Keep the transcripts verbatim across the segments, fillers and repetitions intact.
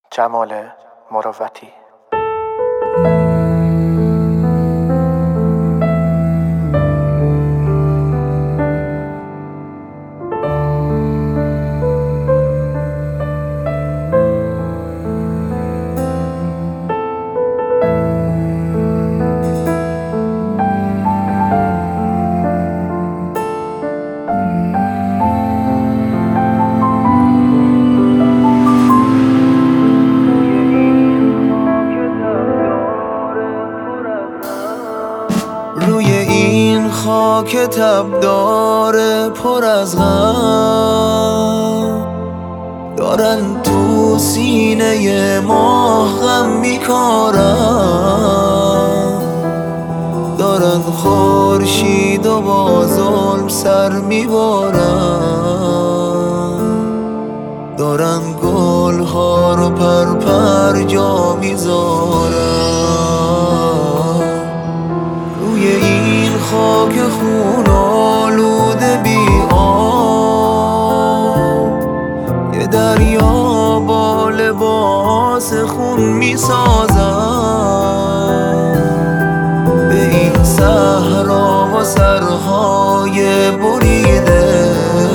جمال مروتی. روی این خاک تبدار پر از غم دارن تو سینه ما غم میکارن، دارن خورشید و با ظلم سر میبارن، دارن گل ها رو پر پر جا میذارن. روی این خاک خون آلوده بی آب یه دریا با لباس خون میسازن، به این صحرا و سرهای بریده،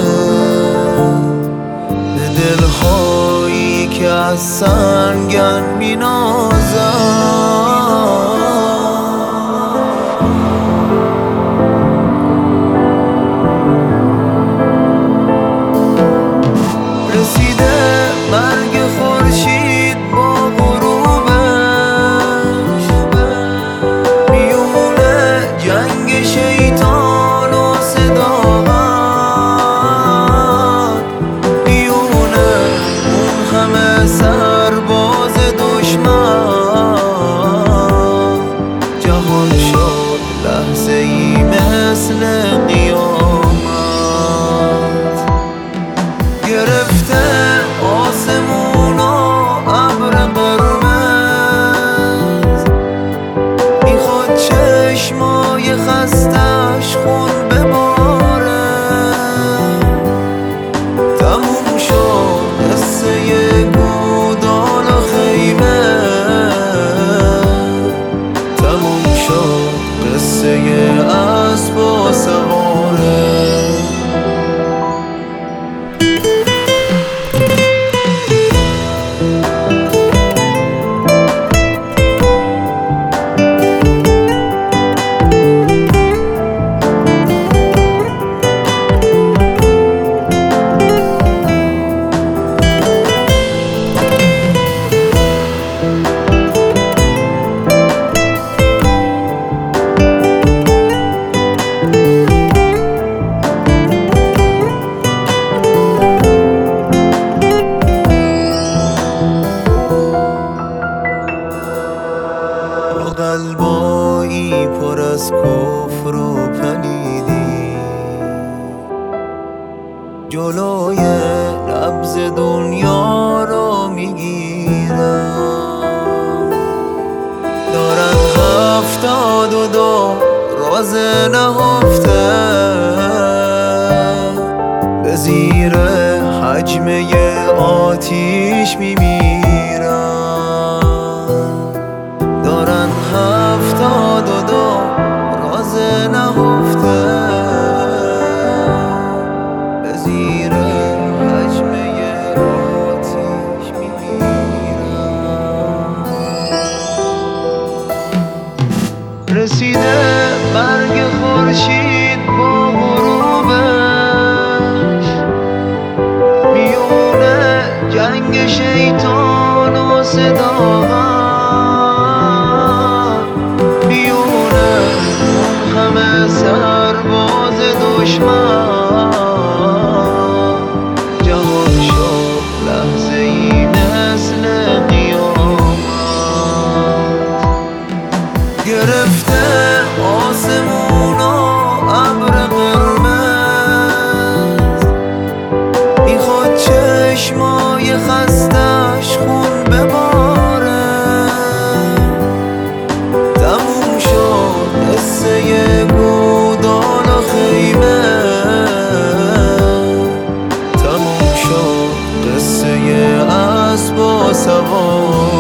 به دلهایی که از سنگن مینازن. رسیده مرگ خورشید با غروبش، میونه جنگ شیطان و صداقت، میونه اون همه سرباز دشمن. جهان شد لحظه ای مثل قیامت، گرفته آسمون و ابر قرمز، میخواد چشمای خستش خون بباره. تموم شد قصه گودال و خیمه، تموم شد قصه اسب و سواره. قلبایی پر از کفر و پلیدی، جلوی نبض دنیا رو میگیرن، دارن هفتاد و دو راز نهفته به زیر حجمه آتیش میمیرن، دارن هفتاد و دو راز نهفته به زیر حجمه آتیش میمیرن. رسیده مرگ خورشید با غروبش، میونه جنگ شیطان و صداقت، سرباز دشمن. جهان شد لحظه ای مثل قیامت، گرفته آسمون و ابر قرمز، میخواد چشمای خستش خون بباره. سوار